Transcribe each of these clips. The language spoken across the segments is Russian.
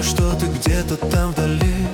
что ты где-то там вдали.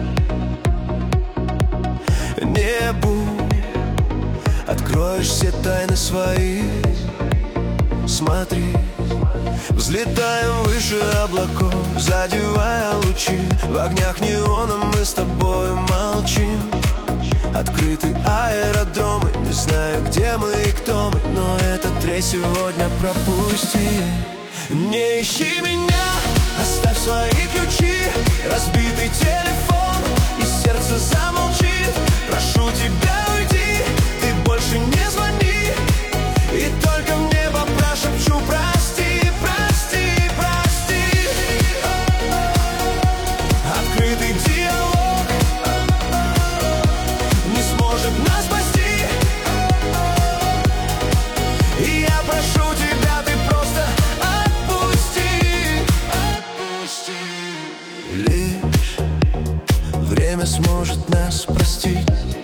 Небу откроешь все тайны свои. Смотри, взлетаем выше облаков, задевая лучи. В огнях неона мы с тобой молчим. Открыты аэродромы, не знаю, где мы и кто мы, но этот рейс сегодня пропусти. Не ищи меня, оставь свои ключи. Разбитый телефон, и сердце замолчит. Прошу тебя, уйди, ты больше не звони. И только в небо прошепчу: прости, прости, прости. Открытый диалог не сможет нас спасти. И я прошу тебя, ты просто отпусти, отпусти. Лишь время сможет нас простить.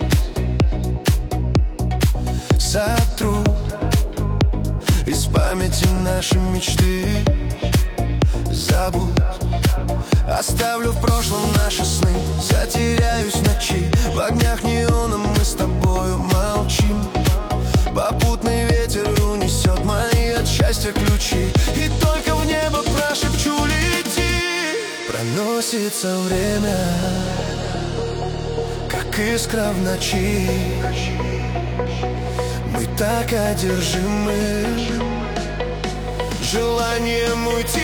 Сотру из памяти наши мечты. Забудь, оставлю в прошлом наши сны. Затеряюсь в ночи, в огнях неона мы с тобою молчим. Попутный ветер унесет мои от счастья ключи. И только в небо прошепчу: лети. Проносится время, как искра в ночи. Мы так одержимы желанием уйти.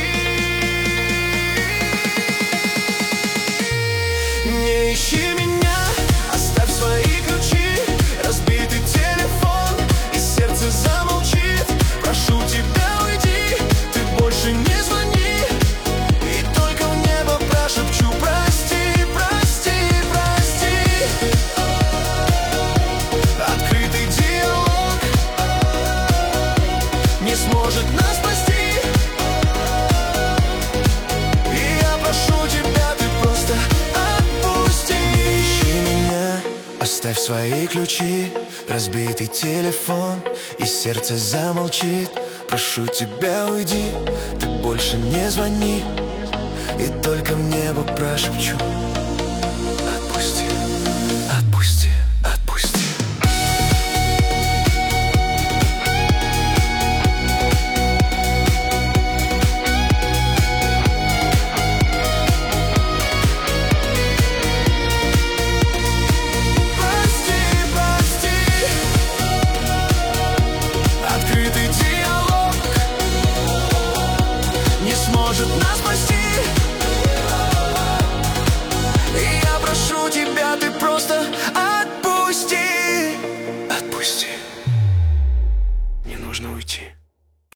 Не ищи меня, оставь свои ключи. Разбитый телефон, и сердце замолчит. Прошу тебя, уйди, ты больше не звони. И только в небо прошепчу: прости, прости, прости. Открытый диалог не сможет нас спасти. И я прошу тебя, ты просто отпусти. Не ищи меня, оставь свои ключи. Разбитый телефон, и сердце замолчит. Прошу тебя, уйди, ты больше не звони. И только в небо прошепчу: отпусти, отпусти, отпусти. Сможет нас спасти. И я прошу тебя, ты просто